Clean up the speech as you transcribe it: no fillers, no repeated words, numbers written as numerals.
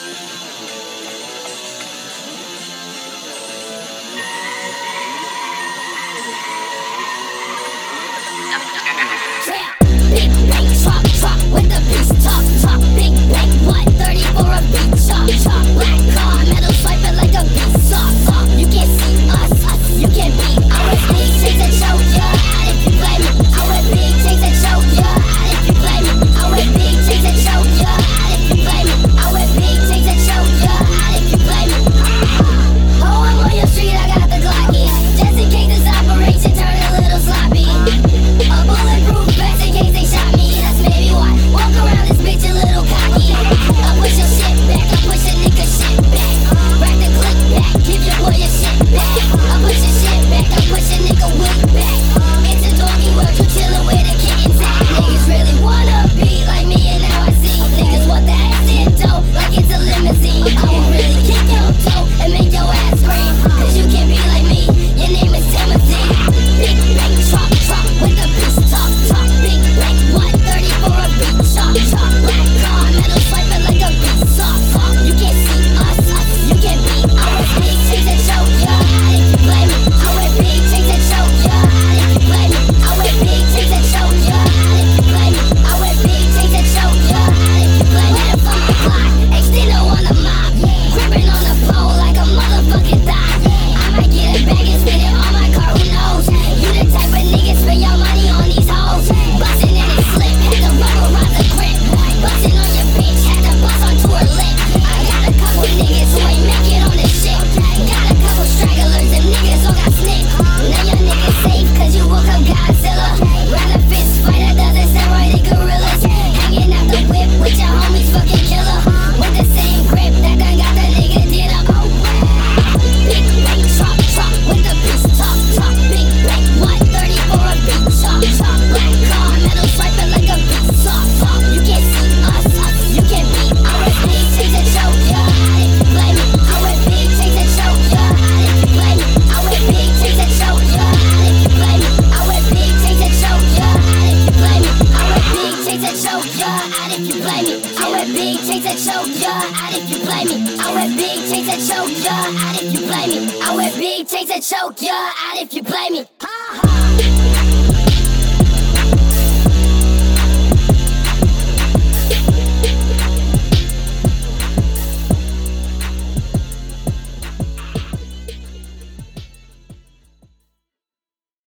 Big bank truck with the beast talk. Big bank 130 for a beat chop. Black car, metal swiping like a beast soft. You can't see us, you can't beat. I wear big chains and choke ya, and if you play me, I wear big chains and choke ya, and if you play me, I wear big chains and choke ya, and if you play me, I wear big chains and choke ya, and if you play me. Oh, I'm on your street, I got the Glocky, just in case this operation turn a little sloppy. A bulletproof vest in case they shot me. That's maybe why. Walk around this bitch a little cocky. I push your shit back. I push a nigga shit back. Rack the click back. Give your boy your shit back. I push your shit back. I push a nigga wig back. It's a doggy world. You chillin' where the kittens at. Niggas really wanna be like me and now I see. Niggas want the accent dope like it's a limousine. I will really kick your toe and make your ass scream. Cause you can't be like me. Your name is Timothy. Big bank truck with the beast talk. Big bank 130 for a beat chop. Black car, metal swiping like a beast soft. You can't see us, you can't beat. I wear big chains and choke ya, and if you play me, I wear big chains and choke ya, and if you play me, I wear big chains and choke ya, and if you play me, I wear big chains and choke ya, and if you play me, the fucking clock, extendo on the mob, gripping on the pole like a motherfucking thot. I might get a bag and spit it on my car, who knows? You the type of nigga spend your money on these hoes. Bustin' and it slip, had to rubberize the grip. Bustin' on your bitch, had to bust onto her lip. I got a couple niggas who ain't make it on this shit. Got a couple stragglers, them niggas all got snipped. Now your niggas safe, cause you woke up Godzilla. Rather fist fight a dozen steroided gorillas. Hanging out the whip with your homies fucking killer. With the same grip that done got the nigga did up. Big bank truck with the beast talk. Big bank 130 for a beat chop. Black car, metal swiping like a beast soft. You can't see us, you can't beat. I wear big chains and choke ya, and if you play me, I wear big chains and choke ya, and if you play me, I wear big chains and choke ya, and if you play me, I wear big chains and choke ya, and if you play me, I wear big chains and choke ya, and if you play me, I wear big chains and choke ya, and if you play me, I wear big chains and choke ya, and if you play me, I wear big chains and choke ya, and if you play me, ha ha.